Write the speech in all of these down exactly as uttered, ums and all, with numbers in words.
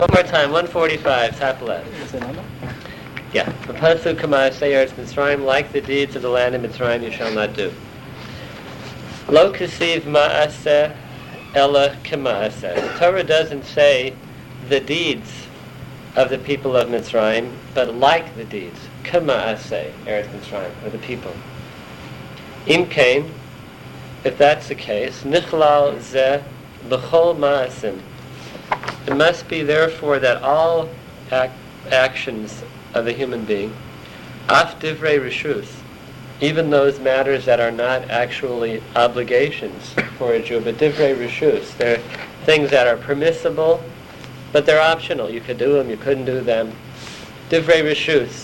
One more time, one forty-five, top left. Yeah. The Pasuk K'ma'aseh Eretz Mitzrayim, like the deeds of the land of Mitzrayim you shall not do. Lo kesiv ma'aseh ella k'ma'aseh. The Torah doesn't say the deeds of the people of Mitzrayim, but like the deeds. K'ma'aseh Eretz Mitzrayim, or the people. Im kain, if that's the case, nichlal zeh b'chol ma'asim. It must be therefore that all ac- actions of a human being, af divrei reshus, even those matters that are not actually obligations for a Jew, but divrei reshus, they're things that are permissible, but they're optional. You could do them, you couldn't do them. Divrei reshus,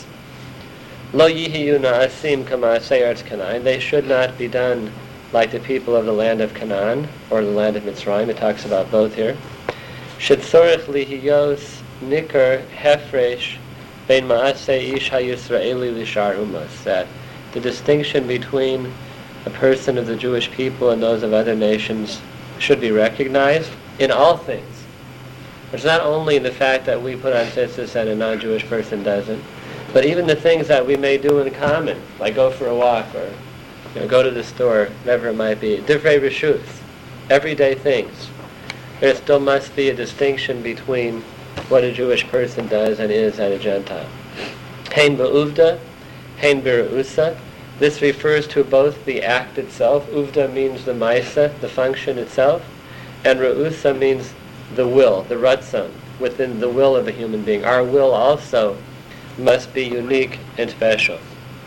lo yihiyu na'asim k'ma'aseh Eretz Canaan. They should not be done like the people of the land of Canaan or the land of Mitzrayim. It talks about both here. Shetzorich lihiyos nikar hefresh bein ma'aseh ish ha'yisraeli lishar umas. That the distinction between a person of the Jewish people and those of other nations should be recognized in all things. It's not only the fact that we put on tzitzis and a non-Jewish person doesn't, but even the things that we may do in common, like go for a walk or you know, go to the store, whatever it might be. Divrei reshus, everyday things. There still must be a distinction between what a Jewish person does and is and a Gentile. Hein ba'uvda, hein b'reusa. This refers to both the act itself. Uvda means the maisa, the function itself, and reusa means the will, the ratzon, within the will of a human being. Our will also must be unique and special.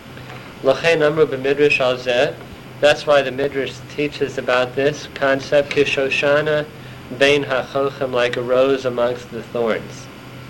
L'chein amru b'midrash al zeh. That's why the midrash teaches about this concept, kishoshana bein hachochem, like a rose amongst the thorns.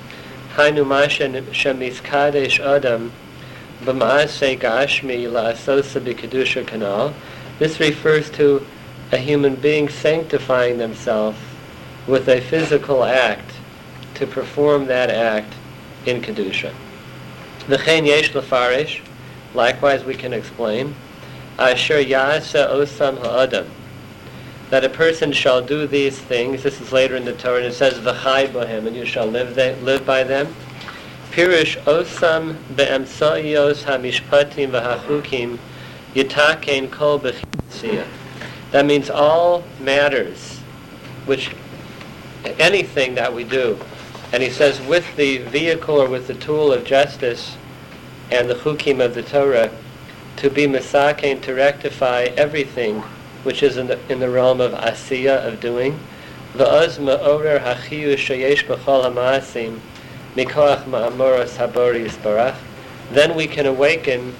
Hainu mashen shemiskadesh adam b'maaseh gashmi la'asosa b'kedusha kanal. This refers to a human being sanctifying themselves with a physical act to perform that act in kedusha. V'chein yesh lefarish. Likewise, we can explain asher ya'asa osam ha'adam, that a person shall do these things. This is later in the Torah, and it says v'chai bohem, and you shall live they, live by them. Pirush osam be'emsa'iyos hamishpatim v'hachukim yitakein kol b'chitziya. That means all matters, which anything that we do, and he says with the vehicle or with the tool of justice and the chukim of the Torah, to be misakein, to rectify everything which is in the, in the realm of asiyah, of doing. V'oz ma'orer hachiyu sheyesh b'chol ha'ma'asim mikoach ma'amoros habori yisbarach. Then we can awaken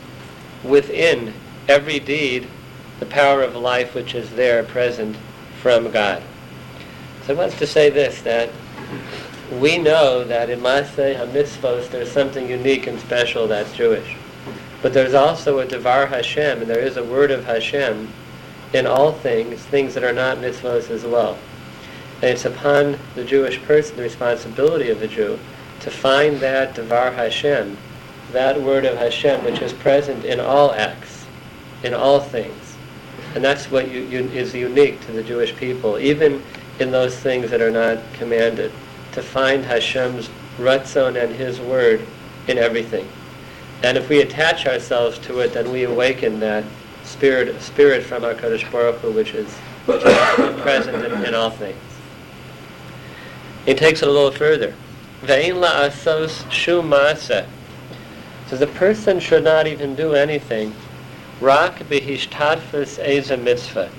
within every deed the power of life which is there present from God. So I want to say this, that we know that in Maaseh HaMitzvos there's something unique and special that's Jewish. But there's also a Devar Hashem, and there is a word of Hashem in all things, things that are not mitzvos as well. And it's upon the Jewish person, the responsibility of the Jew, to find that Devar Hashem, that word of Hashem which is present in all acts, in all things. And that's what you, you, is unique to the Jewish people, even in those things that are not commanded, to find Hashem's ratzon and His word in everything. And if we attach ourselves to it, then we awaken that spirit spirit from HaKadosh Baruch Hu, which is, which is present in, in all things. He takes it a little further. Ve'in la'asos shum ma'aseh. So the person should not even do anything. Rak b'hishtadfus eza mitzvah.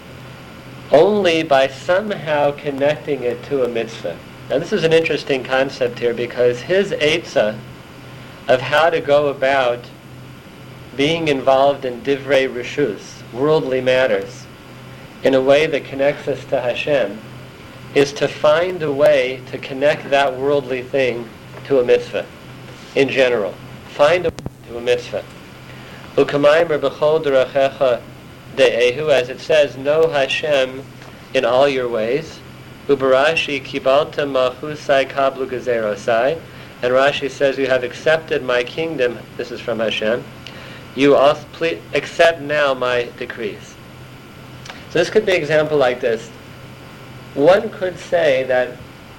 Only by somehow connecting it to a mitzvah. Now this is an interesting concept here, because his eitzah of how to go about being involved in divrei reshus, worldly matters, in a way that connects us to Hashem, is to find a way to connect that worldly thing to a mitzvah, in general. Find a way to a mitzvah. U'kamaymer b'chol derachecha de'ehu, as it says, know Hashem in all your ways. Ubarashi kibalta machusai kablu gezerosai. And Rashi says, you have accepted my kingdom. This is from Hashem. You also please accept now my decrees. So this could be an example like this. One could say that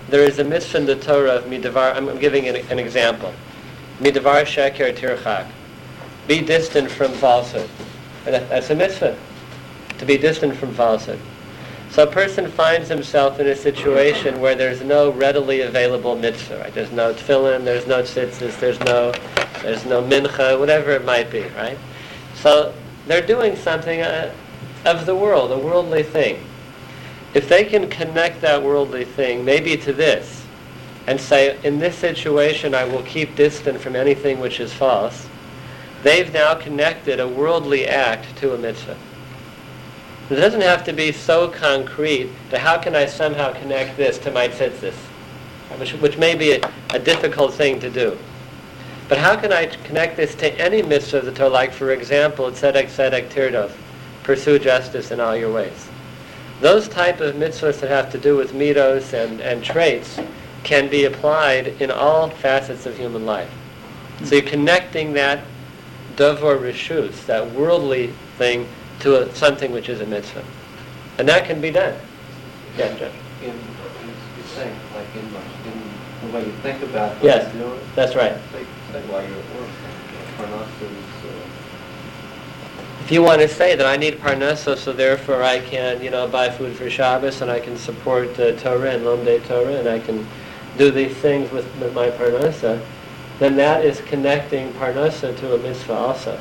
there is a mitzvah in the Torah of midavar. I'm, I'm giving an, an example. Midavar sheker tirchak. Be distant from falsehood. And that, that's a mitzvah, to be distant from falsehood. So a person finds himself in a situation where there's no readily available mitzvah. Right? There's no tefillin, there's no tzitzis, there's no, there's no mincha, whatever it might be. Right? So they're doing something uh, of the world, a worldly thing. If they can connect that worldly thing maybe to this, and say, in this situation I will keep distant from anything which is false, they've now connected a worldly act to a mitzvah. It doesn't have to be so concrete to how can I somehow connect this to my tzitzis, which, which may be a, a difficult thing to do. But how can I connect this to any mitzvah of the Torah, like, for example, tzedek tzedek tirdof, pursue justice in all your ways. Those type of mitzvahs that have to do with midos and, and traits can be applied in all facets of human life. So you're connecting that davar rishus, that worldly thing, to a, something which is a mitzvah. And that can be done. Yeah, Jeff. In, you're saying, like in, in the way you think about what Yes, you do, that's right. say, say while you're at work, parnassus, uh, If you want to say that I need parnasa, so therefore I can, you know, buy food for Shabbos, and I can support uh, Torah and Lomdei Torah, and I can do these things with, with my parnasa, then that is connecting parnasa to a mitzvah also.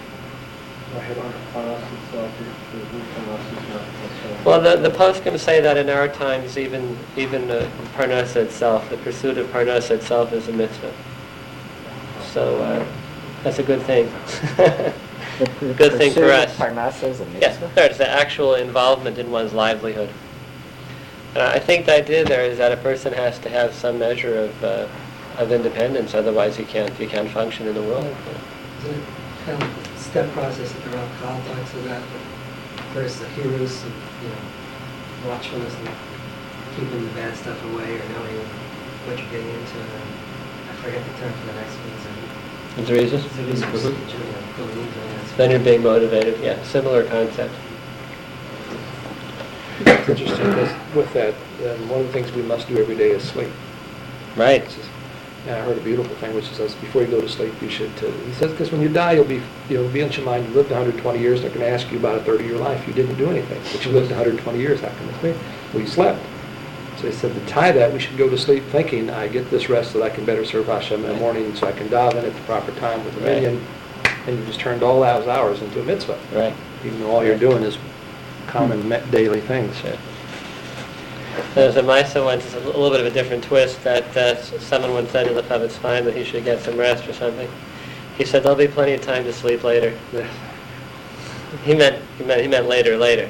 Well, the, the poskim say that in our times, even even uh, parnasa itself, the pursuit of parnasa itself is a mitzvah. So uh, that's a good thing. The, the Good thing for us. Parnasa is a mitzvah? Yes, there's the actual involvement in one's livelihood. And I think the idea there is that a person has to have some measure of uh, of independence, otherwise you can't you can't function in the world. Is it kind of a step process that the Rav Kal talks about? First, the heroes, of, you know, watchfulness and keeping the bad stuff away, or knowing what you're getting into. And I forget the term for the next one. Is there reasons? So it's just, you know, going into it. Then you're being motivated. Yeah, similar concept. It's interesting because with that, um, one of the things we must do every day is sleep. Right. It's just- And I heard a beautiful thing which says, before you go to sleep, you should. Uh, he says, because when you die, you'll be, you'll be in your mind. You lived one hundred twenty years. They're going to ask you about a third of your life. You didn't do anything, but you lived one hundred twenty years. How can this be? Well, you slept. So he said, to tie that, we should go to sleep thinking, I get this rest so that I can better serve Hashem in the morning, so I can daven at the proper time with the Right. minyan. And you just turned all those hours into a mitzvah, Right. even though all you're doing is common me- daily things. Sure. There's a Maisa once, it's a little bit of a different twist, that uh, someone once said to the Chavetz Chaim that he should get some rest or something. He said there'll be plenty of time to sleep later. He meant he meant he meant later, later.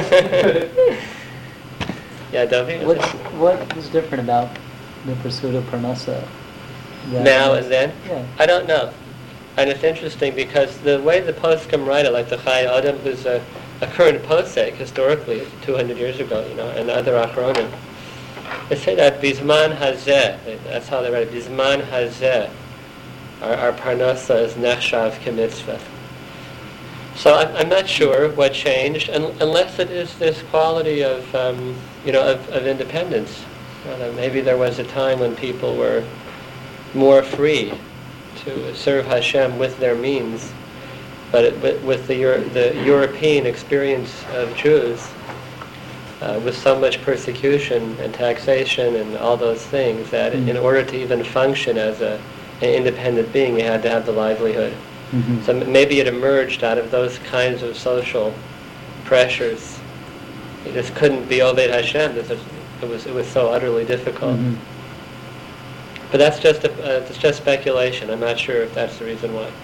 Yeah, Dovi? What, what is different about the pursuit of parnasa? than- Now and then? Yeah. I don't know. And it's interesting because the way the poskim write it, like the Chai Adam, who's a, a current posek historically, two hundred years ago, you know, and other achronim, they say that Bizman Hazeh, that's how they write it, Bizman Hazeh, our, our parnasa is nechshav k'mitzvah. So I'm, I'm not sure what changed, un, unless it is this quality of, um, you know, of, of independence. You know, maybe there was a time when people were more free to serve Hashem with their means, but it, with, with the, Euro, the European experience of Jews, uh, with so much persecution and taxation and all those things, that mm-hmm. in order to even function as a, an independent being, you had to have the livelihood. Mm-hmm. So maybe it emerged out of those kinds of social pressures. You just couldn't be Oved Hashem. It was it was so utterly difficult. Mm-hmm. But that's just a, uh, it's just speculation. I'm not sure if that's the reason why.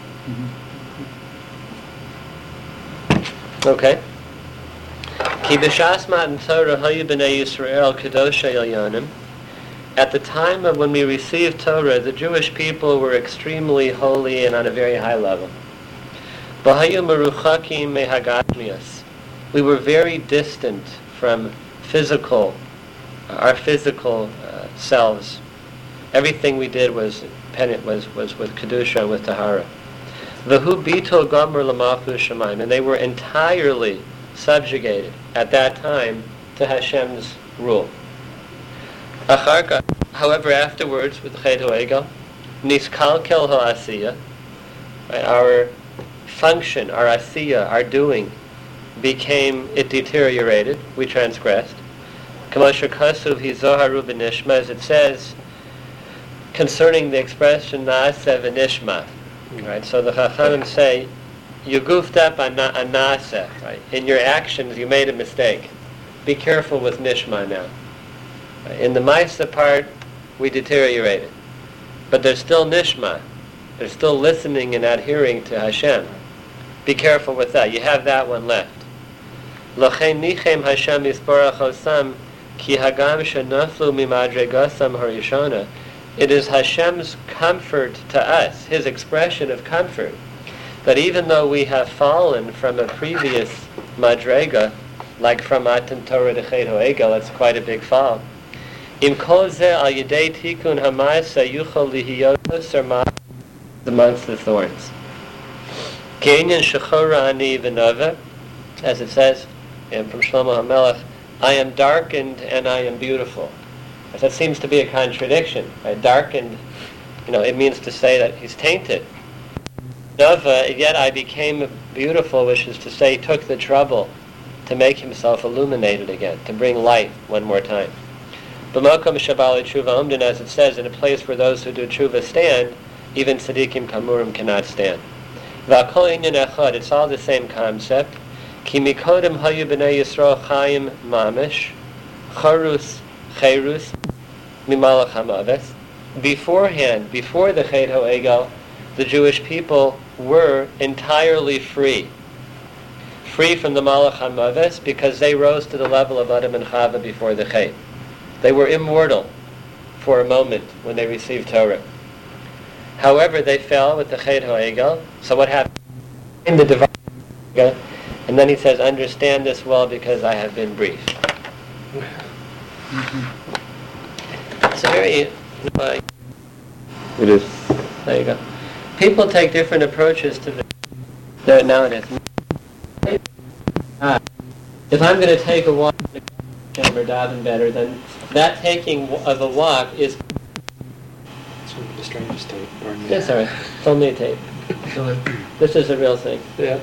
Mm-hmm. Okay. Ki b'shas matan Torah hayu b'nei Yisrael kedoshay elyonim. At the time of when we received Torah, the Jewish people were extremely holy and on a very high level. B'hayu meruchakim mehagashmias. We were very distant from physical, our physical uh, selves. Everything we did was was was with kedusha, with tahara. V'hu bito gomer l'malchus shamayim, and they were entirely subjugated at that time to Hashem's rule. Acharka, however, afterwards with Chet Ha'egel, niskalkel ha'asiya, right, our function, our asiya, our doing, became, it deteriorated, we transgressed. Kamashar Kasuv Hizoharu B'nishma, as it says concerning the expression Naaseh v'nishma. Right, so the Chachamim say, you goofed up on, na- on Naaseh, right? In your actions you made a mistake. Be careful with Nishma now. Right? In the Maisa part, we deteriorated. But there's still Nishma. There's still listening and adhering to Hashem. Be careful with that. You have that one left. L'chein nichem Hashem yisborach osam ki hagam shenaflu mimadregasam harishona. It is Hashem's comfort to us, His expression of comfort, that even though we have fallen from a previous madrega, like from Matan Torah to Chet Ha'egel, it's quite a big fall. Im kol zeh al yedei tikun ha'ma'aseh yuchol lihiyot sarma amongst the thorns. Kenyan shechora ani v'nova, as it says and from Shlomo HaMelech, I am darkened and I am beautiful. That seems to be a contradiction. Right? Darkened, you know, it means to say that he's tainted. Nova, yet I became beautiful, which is to say he took the trouble to make himself illuminated again, to bring light one more time. B'makom shabali tshuva umdin, as it says, in a place where those who do tshuva stand, even tzaddikim kamurim cannot stand. V'akol inyan echad, it's all the same concept. Ki mikodem hayu b'nei Yisrael chayim mamish, charus cherus mimalach hamaves. Beforehand, before the Chet Ha'egel, the Jewish people were entirely free. Free from the Malach HaMaves because they rose to the level of Adam and Chava before the Chet. They were immortal for a moment when they received Torah. However, they fell with the Chet Ha'egel. So what happened? In the divine, and then he says, understand this well because I have been briefed. It's a very... Uh, it is. There you go. People take different approaches to the... There, now it is. Ah, if I'm going to take a walk in the chamber daven better, then that taking of a walk is... It's going to be the strangest tape. Yes, sorry. It's only a tape. This is a real thing. Yeah.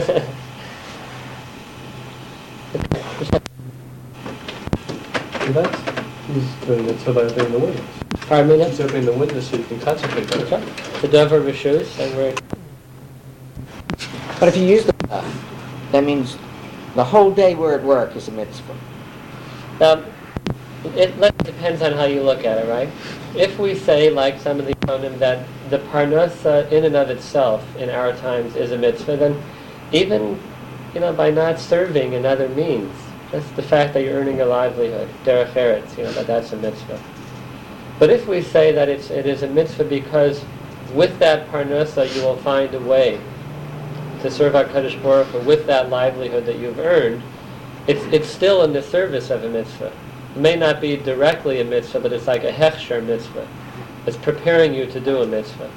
That's, he's doing it so by opening the windows. Pardon me? He's opening the windows so you can concentrate better. That's right. The Dover Rishus, and we're... But if you use the uh, that means the whole day we're at work is a mitzvah. Um, it it depends on how you look at it, right? If we say, like some of the Yonim, that the parnasa in and of itself in our times is a mitzvah, then even, you know, by not serving in other means, just the fact that you're earning a livelihood, derech eretz, you know, that that's a mitzvah. But if we say that it's it is a mitzvah because with that parnasa you will find a way to serve HaKadosh Baruch Hu with that livelihood that you've earned, it's it's still in the service of a mitzvah. It may not be directly a mitzvah, but it's like a hechsher mitzvah. It's preparing you to do a mitzvah.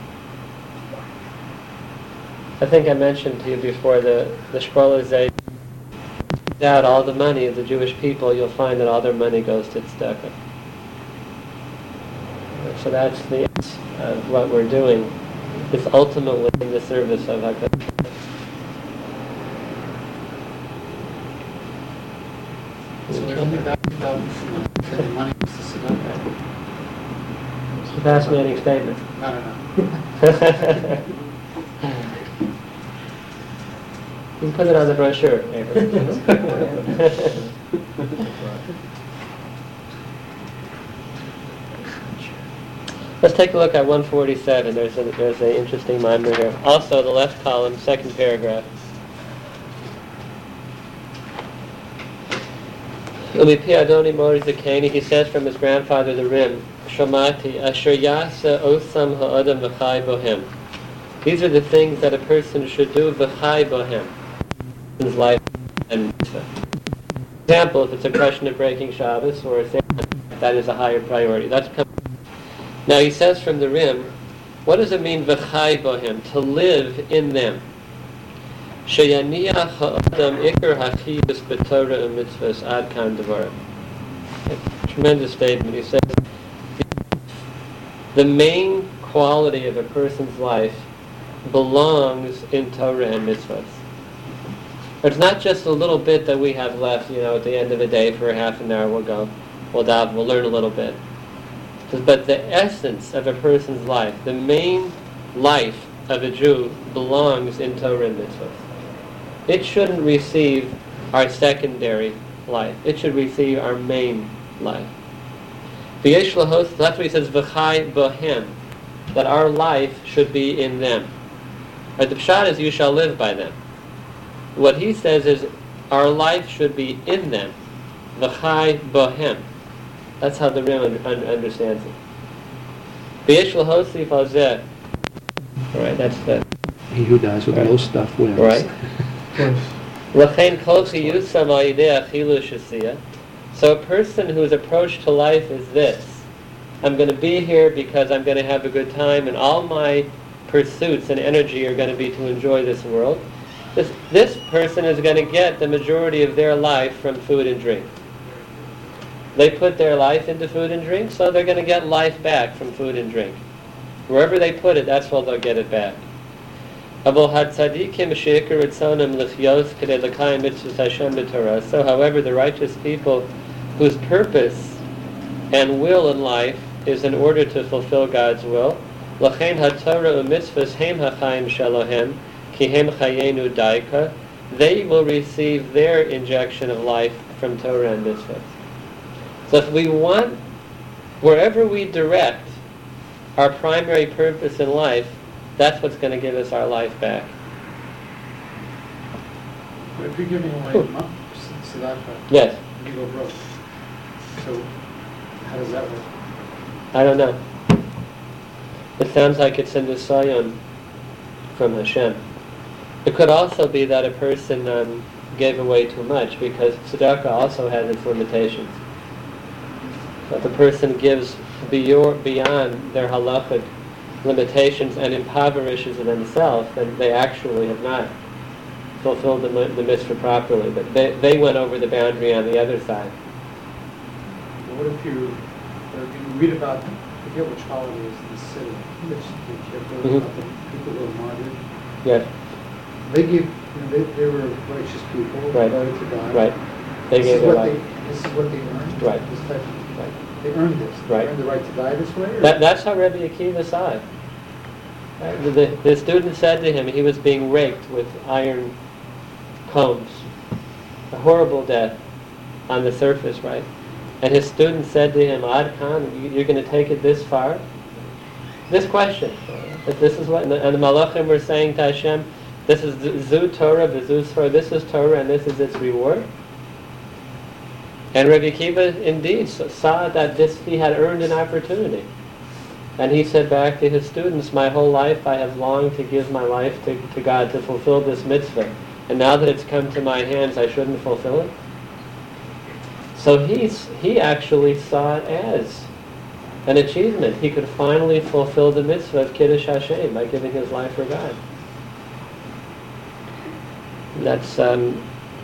I think I mentioned to you before the the Shpola Zay out all the money of the Jewish people, you'll find that all their money goes to tzedakah. So that's the essence of what we're doing. It's ultimately in the service of HaKadosh. So we're only talking about the money is to tzedakah. It's a fascinating statement. No, no, no. You can put it on the brochure, Abraham. Let's take a look at one forty-seven. There's a, there's an interesting mimer here. Also, the left column, second paragraph. Umipi Adoni Mori Zakeni, he says from his grandfather the Rim, Shomati, Asher Yasa Osam Ha'adam V'chai Bohem. These are the things that a person should do V'chai Bohem. His life and mitzvah. For example, if it's a question of breaking Shabbos or a thing, that is a higher priority. That's com- now he says from the Rim, what does it mean v'chai bohem, to live in them? Sheyaniach ha'adam ikar hachiyus b'torah u'mitzvahs ad kan devarim. tremendous statement. He says, the main quality of a person's life belongs in Torah and mitzvahs. It's not just a little bit that we have left, you know, at the end of the day for a half an hour we'll go, we'll daven, we'll learn a little bit. But the essence of a person's life, the main life of a Jew belongs in Torah and mitzvahs. It shouldn't receive our secondary life. It should receive our main life. V'yesh lahos, that's what he says, v'chai bohem, that our life should be in them. Or the pshat is, you shall live by them. What he says is, our life should be in them. V'chai bohem. That's how the Rim un- un- understands it. V'yesh lahosif al zeh. All right, that's the... He who dies with Right. most stuff wins. Right. L'chein kol ki yusam al yidei achilu shesiyah. So a person whose approach to life is this: I'm going to be here because I'm going to have a good time, and all my pursuits and energy are going to be to enjoy this world. This, this person is going to get the majority of their life from food and drink. They put their life into food and drink, so they're going to get life back from food and drink. Wherever they put it, that's where they'll get it back. So however, the righteous people whose purpose and will in life is in order to fulfill God's will, they will receive their injection of life from Torah and mitzvahs. So if we want, wherever we direct our primary purpose in life, that's what's going to give us our life back. But if you're giving away money, tzedakah, Yes. you go broke. So how does that work? I don't know. It sounds like it's in the Sayon from Hashem. It could also be that a person um, gave away too much, because tzedakah also has its limitations. So if a person gives beyond their halachic limitations and impoverishes themselves, then they actually have not fulfilled the, the mitzvah properly. But they, they went over the boundary on the other side. What if you, uh, you read about, I forget which holiday is in the city, which you kept reading about the people who were martyred. Yes. They gave, you know, they, they were righteous people, Right. devoted to God. Right. They This gave is their what life. they, this is what they earned. Right. This type of, Right. they earned this. They Right. earned the right to die this way. Or? That, that's how Rebbe Akiva saw it. Right? The, the, the student said to him he was being raked with iron combs. A horrible death on the surface, right? And his student said to him, Ad Khan, you, you're going to take it this far? This question. If this is what, and the, and the Malachim were saying to Hashem, this is Zu Torah, V'Zu Sfar, this is Torah and this is its reward. And Rebbe Akiva indeed saw that this he had earned an opportunity. And he said back to his students, my whole life I have longed to give my life to, to God, to fulfill this mitzvah. And now that it's come to my hands, I shouldn't fulfill it? So he's, he actually saw it as an achievement. He could finally fulfill the mitzvah of Kiddush Hashem by giving his life for God. And that's, um,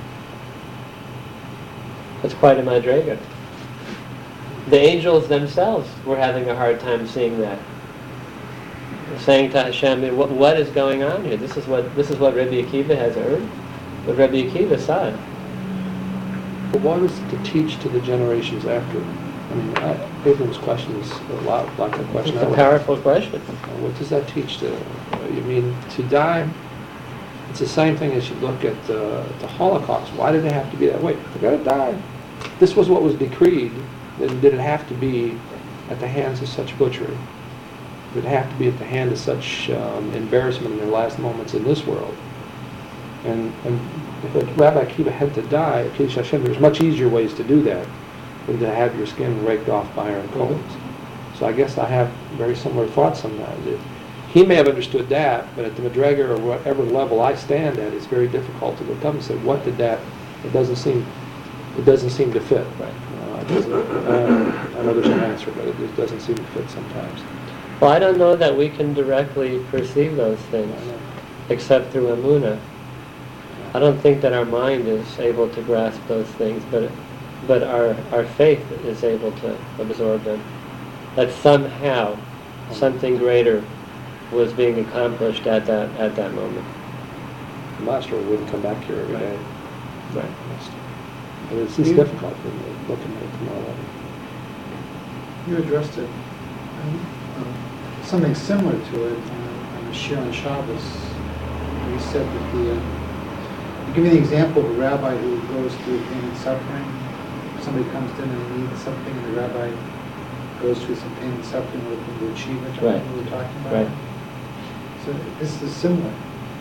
that's quite a madrega. The angels themselves were having a hard time seeing that. Saying to Hashem, what, what is going on here? This is what this is what Rebbe Akiva has earned. But Rebbe Akiva saw it. But what is it to teach to the generations after? I mean, I, Abraham's question is a lot like the question It's I a would- powerful question. What does that teach to, you mean, to die? It's the same thing as you look at uh, the Holocaust. Why did it have to be that way? They got to die. This was what was decreed. Then did it have to be at the hands of such butchery? Did it have to be at the hand of such um, embarrassment in their last moments in this world? And, and if a Rabbi Akiva had to die at Kiddush Hashem, there's much easier ways to do that than to have your skin raked off by iron coals. So I guess I have very similar thoughts sometimes. It, he may have understood that, but at the Madrega or whatever level I stand at, it's very difficult to look up and say, what did that, it doesn't seem, it doesn't seem to fit. Right. Uh, it doesn't, uh, I know there's an answer, but it just doesn't seem to fit sometimes. Well, I don't know that we can directly perceive those things, except through Emunah. I don't think that our mind is able to grasp those things, but but our, our faith is able to absorb them. That somehow something greater was being accomplished at that at that moment. The master wouldn't come back here every day. Right. But it's just difficult when you're looking at it tomorrow. You addressed it, um, uh, something similar to it uh, on the Shir on Shabbos. You said that the, uh, you give me the example of a rabbi who goes through pain and suffering. Somebody comes in and needs something, and the rabbi goes through some pain and suffering looking to achieve it. Right. We were talking about. Right. So this is similar.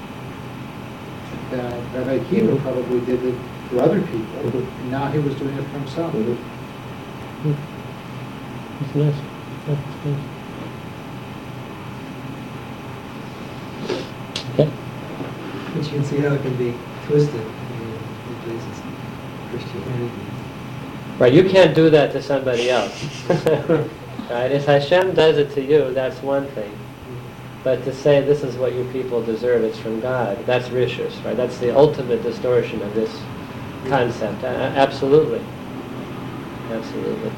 That Rabbi Akiva Mhm. probably did it for other people, Mhm. and now he was doing it for himself. Mhm. It's nice. Yeah, it's nice. Okay. But you can see how it can be twisted in in places, Christianity. Right, you can't do that to somebody else. Right? If Hashem does it to you, that's one thing. But to say this is what you people deserve, it's from God, that's rishus, right? That's the ultimate distortion of this concept. A- absolutely. Absolutely.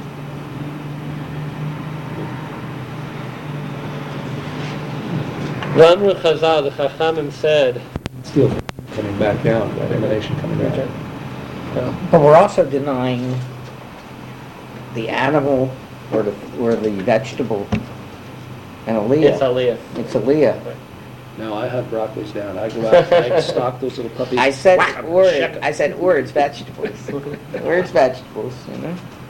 Ramru Chazal, the Chachamim said, Still coming back down, that emanation coming back. But we're also denying the animal or the, or the vegetable and it's aliyah. Aliyah. It's aliyah. No, I hunt broccolis down. I go out, I stalk those little puppies. I said whack 'em, or, check 'em. I said or it's vegetables. Or it's vegetables, you know?